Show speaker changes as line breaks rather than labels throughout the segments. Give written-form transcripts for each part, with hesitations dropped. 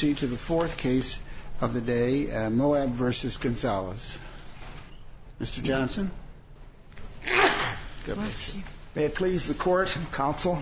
proceed to the fourth case of the day, Moab versus Gonzalez. Mr. Johnson.
Bless you. May it please the court and counsel.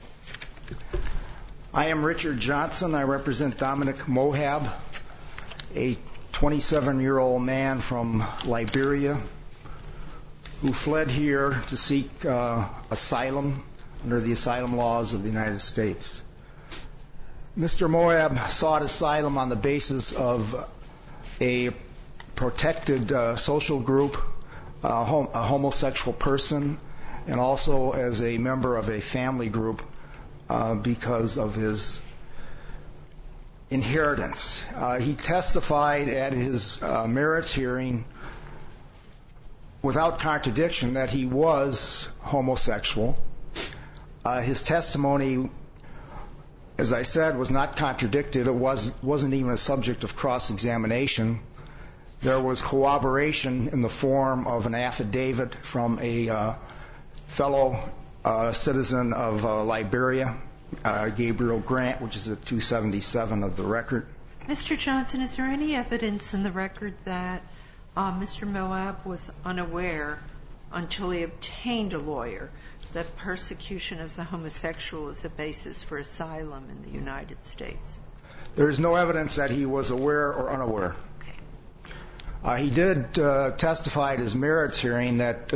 I am Richard Johnson. I represent Dominic Moab, a 27-year-old man from Liberia who fled here to seek asylum under the asylum laws of the United States. Mr. Moab sought asylum on the basis of a protected social group, a homosexual person, and also as a member of a family group because of his inheritance. He testified at his merits hearing without contradiction that he was homosexual. His testimony, as I said, was not contradicted. It wasn't even a subject of cross-examination. There was corroboration in the form of an affidavit from a fellow citizen of Liberia, Gabriel Grant, which is at 277 of the record.
Mr. Johnson, is there any evidence in the record that Mr. Moab was unaware until he obtained a lawyer that persecution as a homosexual is a basis for asylum in the United States?
There is no evidence that he was aware or unaware.
Okay.
He did testify at his merits hearing that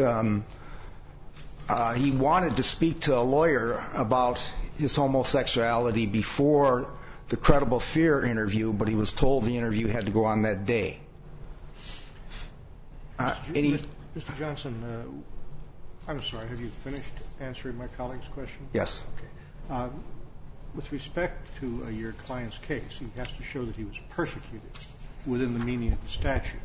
he wanted to speak to a lawyer about his homosexuality before the credible fear interview, but he was told the interview had to go on that day.
Mr. Johnson, I'm sorry, have you finished answering my colleague's question?
Yes.
Okay. With respect to your client's case, he has to show that he was persecuted within the meaning of the statute.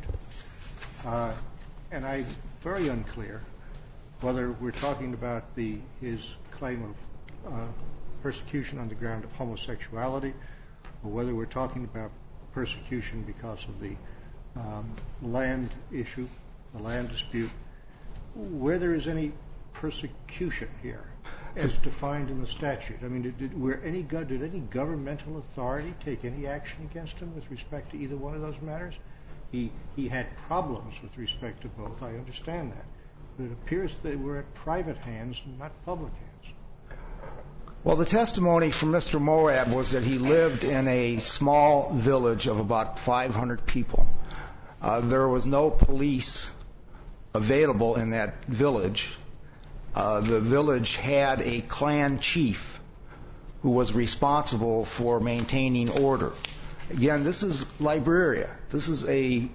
And I'm very unclear whether we're talking about his claim of persecution on the ground of homosexuality, or whether we're talking about persecution because of the land issue, the land dispute, where there is any persecution here as defined in the statute. I mean, did any governmental authority take any action against him with respect to either one of those matters? He had problems with respect to both. I understand that. But it appears they were at private hands and not public hands.
Well, the testimony from Mr. Moab was that he lived in a small village of about 500 people. There was no police available in that village. The village had a clan chief who was responsible for maintaining order. Again, this is Liberia. This is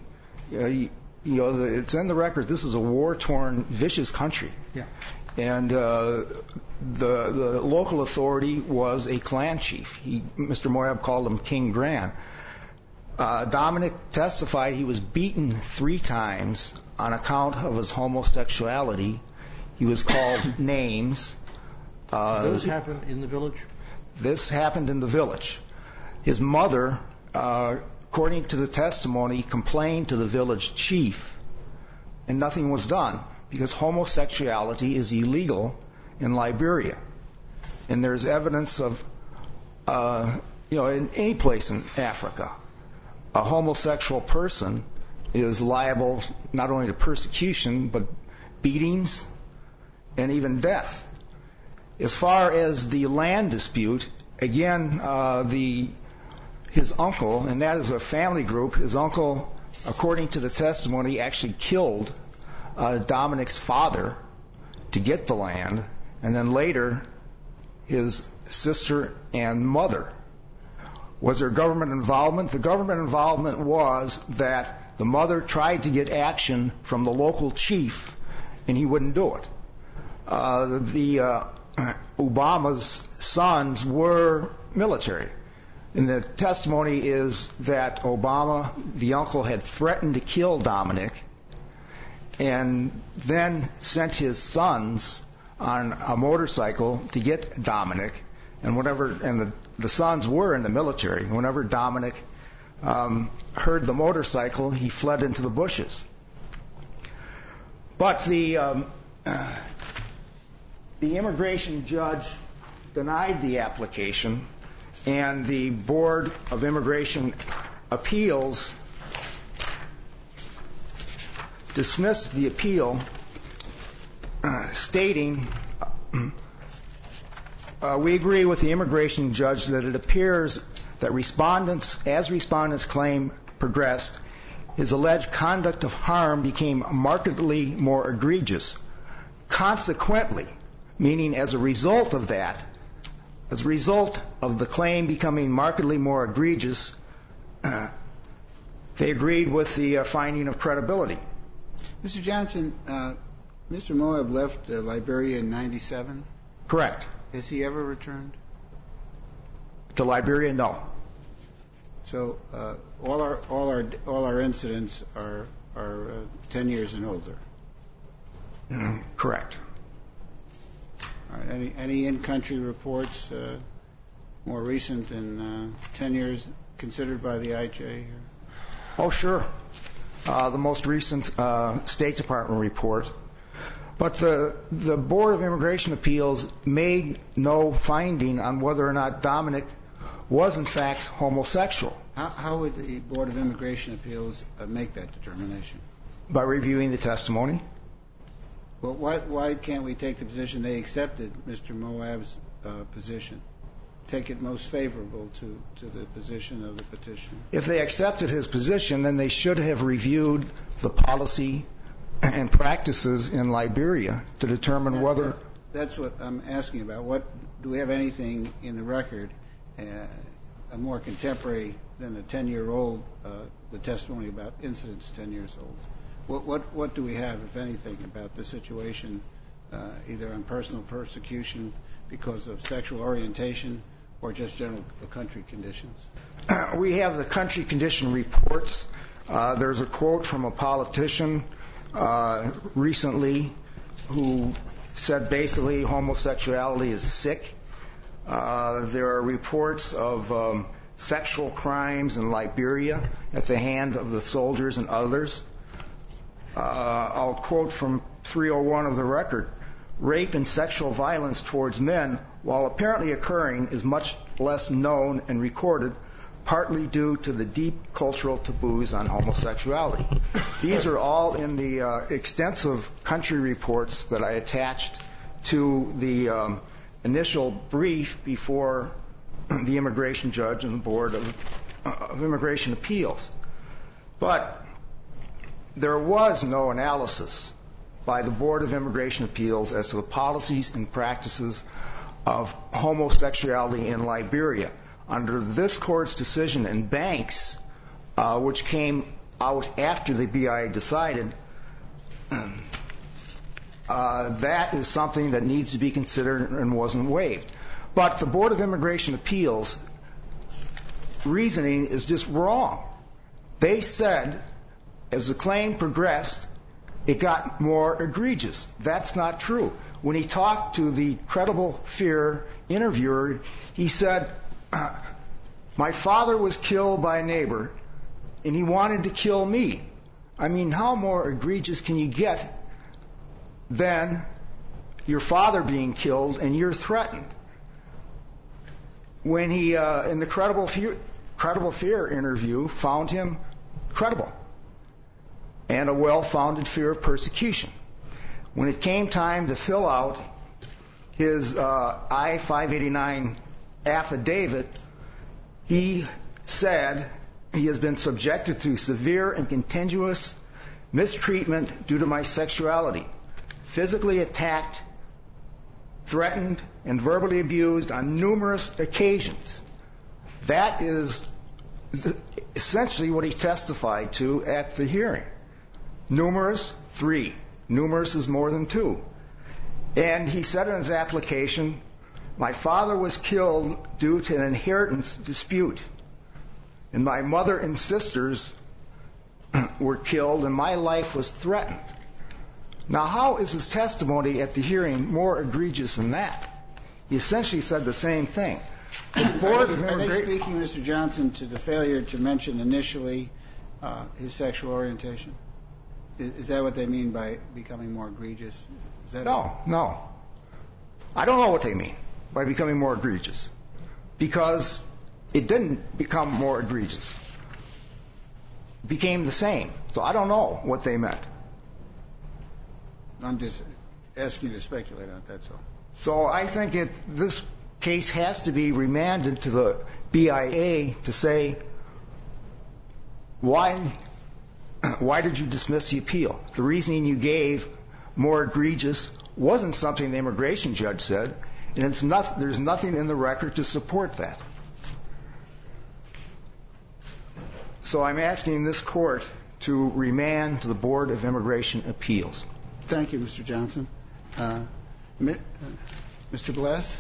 it's in the record, this is a war-torn, vicious country.
Yeah.
And the local authority was a clan chief. Mr. Moab called him King Grant. Dominic testified he was beaten 3 times on account of his homosexuality. He was called names.
Those happened in the village?
This happened in the village. His mother, according to the testimony, complained to the village chief, and nothing was done because homosexuality is illegal in Liberia. And there's evidence of, in any place in Africa, a homosexual person is liable not only to persecution, but beatings and even death. As far as the land dispute, again, his uncle, and that is a family group, his uncle, according to the testimony, actually killed Dominic's father to get the land, and then later his sister and mother. Was there government involvement? The government involvement was that the mother tried to get action from the local chief, and he wouldn't do it. Obama's sons were military. And the testimony is that Obama, the uncle, had threatened to kill Dominic and then sent his sons on a motorcycle to get Dominic. And the sons were in the military. Whenever Dominic heard the motorcycle, he fled into the bushes. But the immigration judge denied the application and the Board of Immigration Appeals dismissed the appeal, stating, we agree with the immigration judge that it appears that as respondents' claim progressed, his alleged conduct of harm became markedly more egregious. Consequently, meaning as a result of that, as a result of the claim becoming markedly more egregious, they agreed with the finding of credibility.
Mr. Johnson, Mr. Moab left Liberia in 97.
Correct.
Has he ever returned?
To Liberia, no.
So all our incidents are 10 years and older.
Correct.
All right. Any in-country reports more recent than 10 years considered by the IJ here?
Oh, sure. The most recent State Department report. But the Board of Immigration Appeals made no finding on whether or not Dominic was in fact homosexual.
How would the Board of Immigration Appeals make that determination?
By reviewing the testimony.
Well, why can't we take the position they accepted Mr. Moab's position? Take it most favorable to the position of the petitioner.
If they accepted his position, then they should have reviewed the policy and practices in Liberia to determine whether...
That's what I'm asking about. Do we have anything in the record a more contemporary than a 10-year-old, the testimony about incidents 10 years old? What do we have, if anything, about the situation, either on personal persecution because of sexual orientation or just general country conditions?
We have the country condition reports. There's a quote from a politician recently who said basically homosexuality is sick. There are reports of sexual crimes in Liberia at the hand of the soldiers and others. I'll quote from 301 of the record. Rape and sexual violence towards men, while apparently occurring, is much less known and recorded, partly due to the deep cultural taboos on homosexuality. These are all in the extensive country reports that I attached to the initial brief before the immigration judge and the Board of Immigration Appeals. But there was no analysis by the Board of Immigration Appeals as to the policies and practices of homosexuality in Liberia. Under this court's decision in Banks, which came out after the BIA decided, that is something that needs to be considered and wasn't waived. But the Board of Immigration Appeals reasoning is just wrong. They said as the claim progressed, it got more egregious. That's not true. When he talked to the Credible Fear interviewer, he said, my father was killed by a neighbor, and he wanted to kill me. I mean, how more egregious can you get than your father being killed and you're threatened? When he, in the Credible Fear interview, found him credible and a well-founded fear of persecution. When it came time to fill out his I-589 affidavit, he said he has been subjected to severe and continuous mistreatment due to my sexuality, physically attacked, threatened, and verbally abused on numerous occasions. That is essentially what he testified to at the hearing. Numerous, 3. Numerous is more than 2. And he said in his application, my father was killed due to an inheritance dispute, and my mother and sisters were killed, and my life was threatened. Now, how is his testimony at the hearing more egregious than that? He essentially said the same thing.
Are they speaking, Mr. Johnson, to the failure to mention initially his sexual orientation? Is that what they mean by becoming more egregious?
No. I don't know what they mean by becoming more egregious. Because It didn't become more egregious. It became the same. So I don't know what they meant.
I'm just asking you to speculate on it, that's all.
So I think this case has to be remanded to the BIA to say, why did you dismiss the appeal? The reasoning you gave, more egregious, wasn't something the immigration judge said, and there's nothing in the record to support that. So I'm asking this court to remand to the Board of Immigration Appeals.
Thank you, Mr. Johnson. Mr. Bless?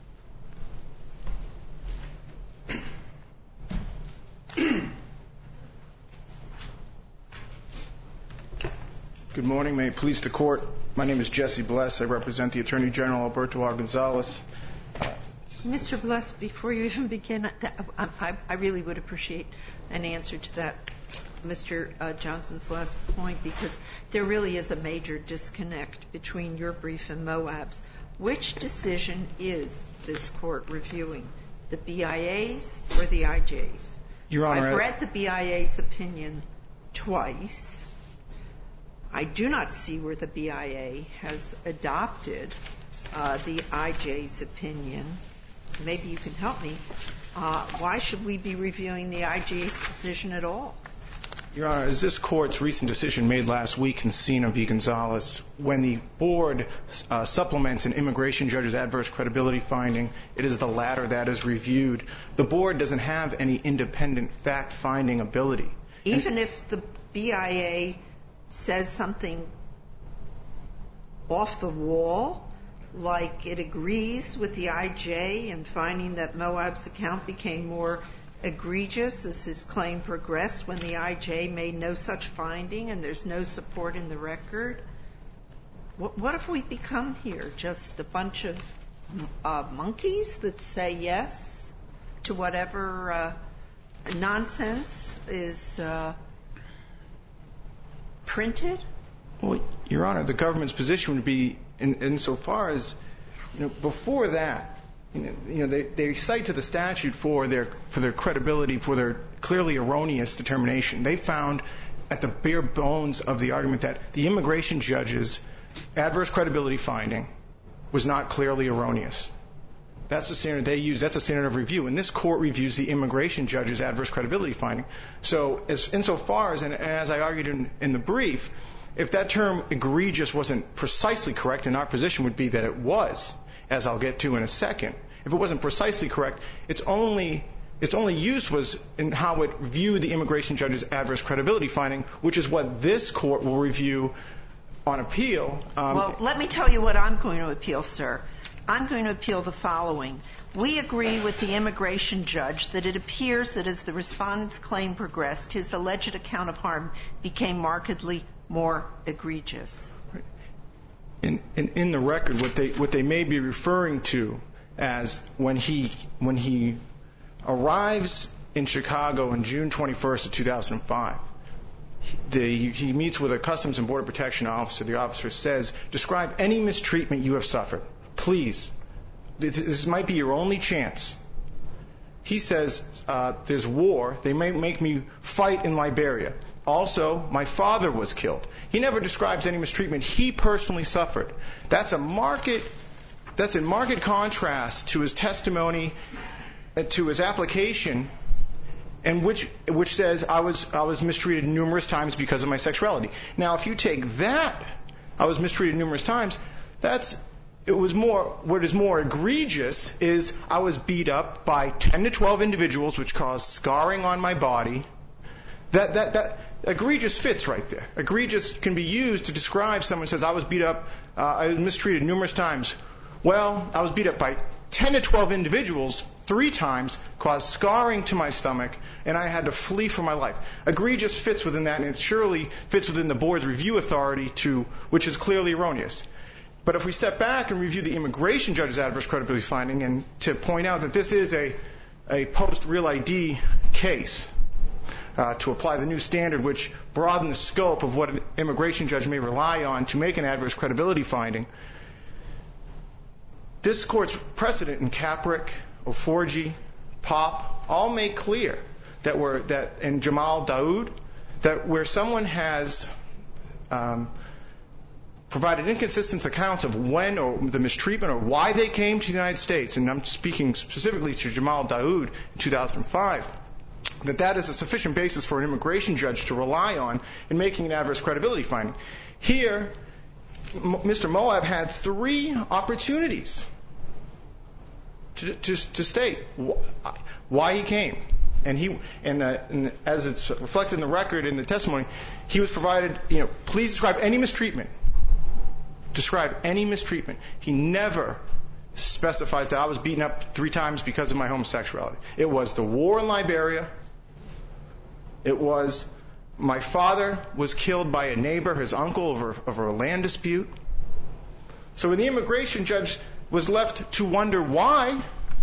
Good morning. May it please the court. My name is Jesse Bless. I represent the Attorney General, Alberto R. Gonzalez.
Mr. Bless, before you even begin, I really would appreciate an answer to that, Mr. Johnson's last point, because there really is a major disconnect between your brief and Moab's. Which decision is this court reviewing, the BIA's or the IJ's?
Your Honor,
I've read the BIA's opinion twice. I do not see where the BIA has adopted the IJ's opinion. Maybe you can help me. Why should we be reviewing the IJ's decision at all?
Your Honor, as this court's recent decision made last week in Sina v. Gonzalez, when the board supplements an immigration judge's adverse credibility finding, it is the latter that is reviewed. The board doesn't have any independent fact-finding ability.
Even if the BIA says something off the wall, like it agrees with the IJ in finding that Moab's account became more egregious as his claim progressed when the IJ made no such finding and there's no support in the record, what if we become here? Just a bunch of monkeys that say yes to whatever nonsense is printed?
Well, Your Honor, the government's position would be, insofar as, before that, they cite to the statute for their credibility, for their clearly erroneous determination. They found at the bare bones of the argument that the immigration judge's adverse credibility finding was not clearly erroneous. That's the standard they use. That's a standard of review. And this court reviews the immigration judge's adverse credibility finding. So insofar as, and as I argued in the brief, if that term egregious wasn't precisely correct, and our position would be that it was, as I'll get to in a second, if it wasn't precisely correct, its only use was in how it viewed the immigration judge's adverse credibility finding, which is what this court will review on appeal.
Well, let me tell you what I'm going to appeal, sir. I'm going to appeal the following. We agree with the immigration judge that it appears that as the respondent's claim progressed, his alleged account of harm became markedly more egregious.
In the record, what they may be referring to as when he arrives in Chicago on June 21st of 2005, he meets with a Customs and Border Protection officer. The officer says, describe any mistreatment you have suffered. Please. This might be your only chance. He says, there's war. They may make me fight in Liberia. Also, my father was killed. He never describes any mistreatment he personally suffered. That's in marked contrast to his testimony, to his application, and which says I was mistreated numerous times because of my sexuality. Now, if you take that, I was mistreated numerous times, what is more egregious is I was beat up by 10 to 12 individuals, which caused scarring on my body. That egregious fits right there. Egregious can be used to describe someone who says I was beat up, I was mistreated numerous times. Well, I was beat up by 10 to 12 individuals 3 times, caused scarring to my stomach, and I had to flee for my life. Egregious fits within that, and it surely fits within the board's review authority, which is clearly erroneous. But if we step back and review the immigration judge's adverse credibility finding, and to point out that this is a post-Real ID case, to apply the new standard which broadens the scope of what an immigration judge may rely on to make an adverse credibility finding, this court's precedent in Caprick, Oforgi, Pop, all make clear and Jamal Daoud, that where someone has provided inconsistent accounts of when or the mistreatment or why they came to the United States, and I'm speaking specifically to Jamal Daoud in 2005, that is a sufficient basis for an immigration judge to rely on in making an adverse credibility finding. Here, Mr. Moab had 3 opportunities to state why he came. And as it's reflected in the record in the testimony, he was provided, please describe any mistreatment. Describe any mistreatment. He never specifies that I was beaten up 3 times because of my homosexuality. It was the war in Liberia. It was my father was killed by a neighbor, his uncle, over a land dispute. So when the immigration judge was left to wonder why,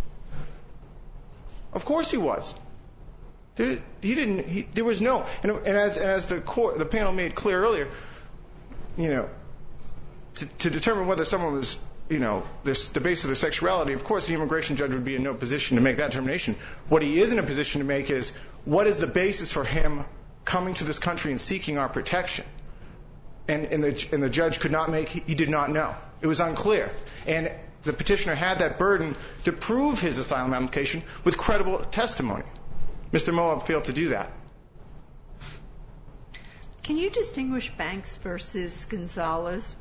of course he was. There was no, and as the panel made clear earlier, to determine whether someone was, the basis of their sexuality, of course the immigration judge would be in no position to make that determination. What he is in a position to make is, what is the basis for him coming to this country and seeking our protection? And the judge could not he did not know. It was unclear. And the petitioner had that burden to prove his asylum application with credible testimony. Mr. Moab failed to do that.
Can you distinguish Banks versus Gonzalez?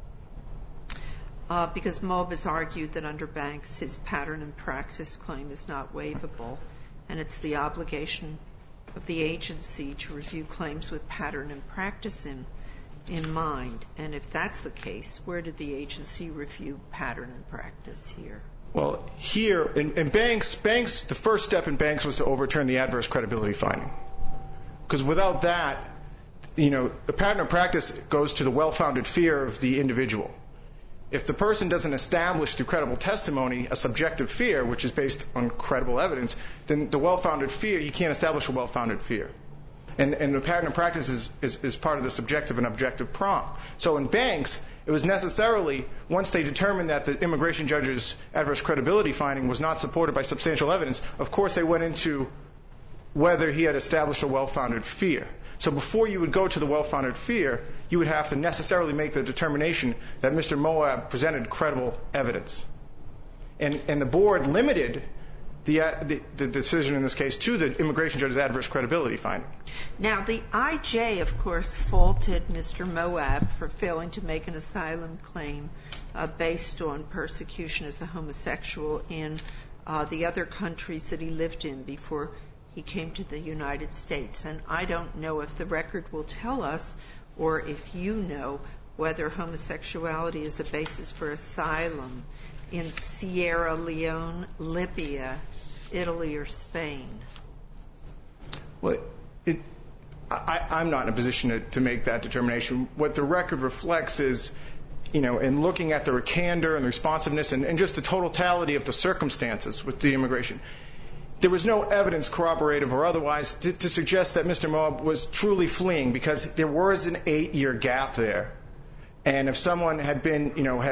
Because Moab has argued that under Banks, his pattern and practice claim is not waivable, and it's the obligation of the agency to review claims with pattern and practice in mind. And if that's the case, where did the agency review pattern and practice here?
Well, here, in Banks, the first step in Banks was to overturn the adverse credibility finding. Because without that, the pattern of practice goes to the well-founded fear of the individual. If the person doesn't establish through credible testimony a subjective fear, which is based on credible evidence, then the well-founded fear, you can't establish a well-founded fear. And the pattern of practice is part of the subjective and objective prong. So in Banks, it was necessarily, once they determined that the immigration judge's adverse credibility finding was not supported by substantial evidence, of course they went into whether he had established a well-founded fear. So before you would go to the well-founded fear, you would have to necessarily make the determination that Mr. Moab presented credible evidence. And the board limited the decision in this case to the immigration judge's adverse credibility finding.
Now, the IJ, of course, faulted Mr. Moab for failing to make an asylum claim based on persecution as a homosexual in the other countries that he lived in before he came to the United States. And I don't know if the record will tell us, or if you know, whether homosexuality is a basis for asylum in Sierra Leone, Libya, Italy, or Spain.
Well, I'm not in a position to make that determination. What the record reflects is, in looking at the candor and the responsiveness and just the totality of the circumstances with the immigration, there was no evidence, corroborative or otherwise, to suggest that Mr. Moab was truly fleeing, because there was an 8-year gap there. And if someone had been,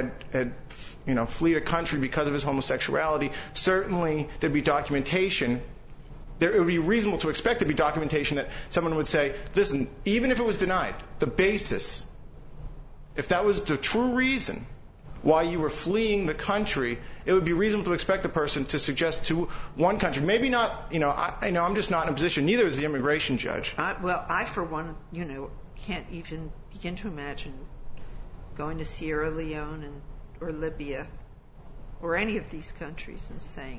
fled a country because of his homosexuality, certainly there'd be documentation. It would be reasonable to expect there'd be documentation that someone would say, listen, even if it was denied, the basis, if that was the true reason why you were fleeing the country, it would be reasonable to expect the person to suggest to one country. Maybe not, I'm just not in a position, neither is the immigration judge.
I, for one, can't even begin to imagine going to Sierra Leone or Libya or any of these countries and saying,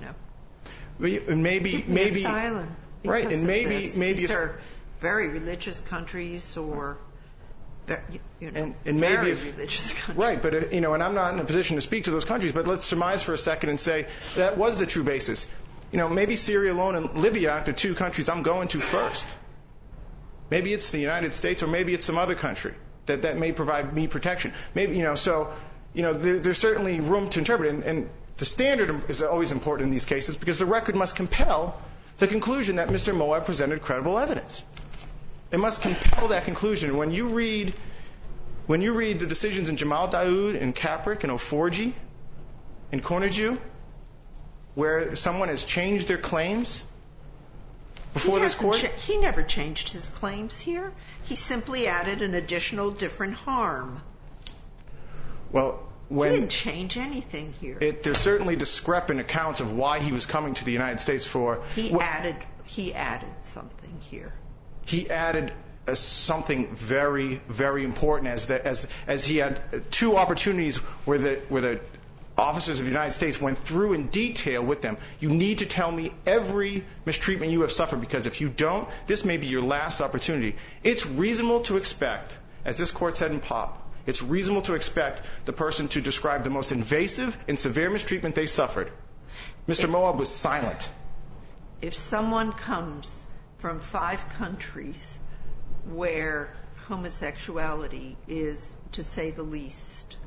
maybe
asylum because
right, and
of
maybe
this. These are very religious countries, or
and
very
maybe
religious countries.
Right, but and I'm not in a position to speak to those countries, but let's surmise for a second and say that was the true basis. Maybe Sierra Leone and Libya are the 2 countries I'm going to first. Maybe it's the United States, or maybe it's some other country that may provide me protection. Maybe there's certainly room to interpret, and the standard is always important in these cases, because the record must compel the conclusion that Mr. Moab presented credible evidence. It must compel that conclusion. When you read the decisions in Jamal Daoud and Caprick and Oforji and Konaju, where someone has changed their claims before this court?
He never changed his claims here. He simply added an additional different harm.
Well,
He didn't change anything here.
There's certainly discrepant accounts of why he was coming to the United States for.
He added something here.
He added something very, very important as he had two opportunities where the officers of the United States went through in detail with them. You need to tell me every mistreatment you have suffered, because if you don't, this may be your last opportunity. It's reasonable to expect, as this court said in Pop, it's reasonable to expect the person to describe the most invasive and severe mistreatment they suffered. Mr. Moab was silent.
If someone comes from 5 countries where homosexuality is, to say the least,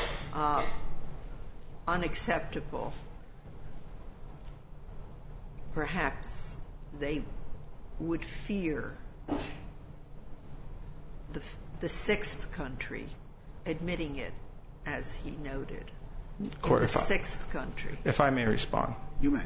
unacceptable, perhaps they would fear the 6th country admitting it, as he noted.
Court,
the 6th country.
If I may respond.
You may.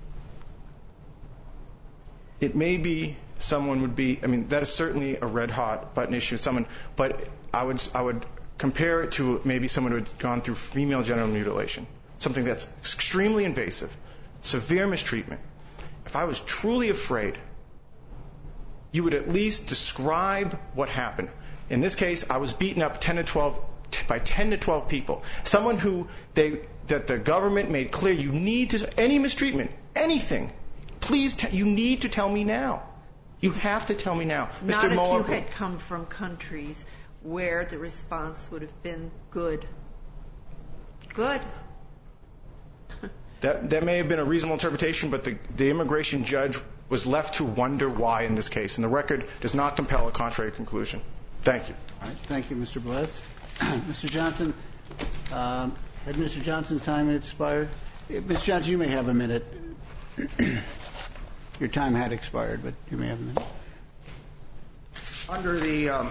It may be someone would be, I mean, that is certainly a red-hot button issue. But I would compare it to maybe someone who had gone through female genital mutilation, something that's extremely invasive, severe mistreatment. If I was truly afraid, you would at least describe what happened. In this case, I was beaten up by 10 to 12 people. Someone that the government made clear, you need to, any mistreatment, anything, please, you need to tell me now. You have to tell me now.
Not if you had come from countries where the response would have been good. Good.
That may have been a reasonable interpretation, but the immigration judge was left to wonder why in this case, and the record does not compel a contrary conclusion. Thank you.
All right. Thank you, Mr. Bless. Mr. Johnson, had Mr. Johnson's time expired? Mr. Johnson, you may have a minute. Your time had expired, but you may have a minute.
Under the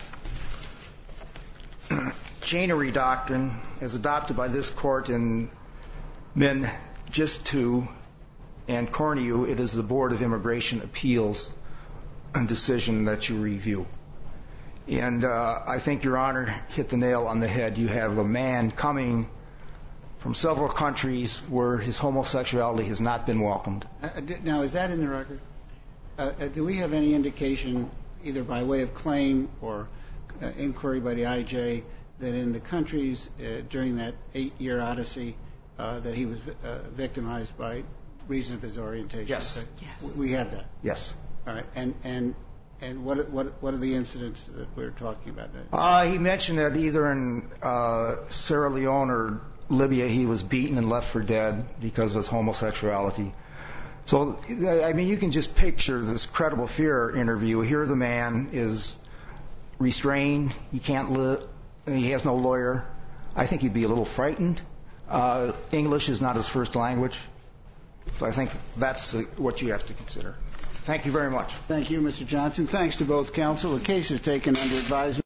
Chainery Doctrine, as adopted by this court in Mengistu and Corneliu, it is the Board of Immigration Appeals decision that you review. And I think Your Honor hit the nail on the head. You have a man coming from several countries where his homosexuality has not been welcomed.
Now, is that in the record? Do we have any indication, either by way of claim or inquiry by the IJ, that in the countries during that 8-year odyssey that he was victimized by reason of his orientation?
Yes.
Yes.
We have that. Yes.
All right. And what are the incidents that we're talking about?
He mentioned that either in Sierra Leone or Libya he was beaten and left for dead because of his homosexuality. So, I mean, you can just picture this credible fear interview. Here the man is restrained. He can't live. He has no lawyer. I think he'd be a little frightened. English is not his first language. So I think that's what you have to consider. Thank you very much.
Thank you, Mr. Johnson. Thanks to both counsel. The case is taken under advisement.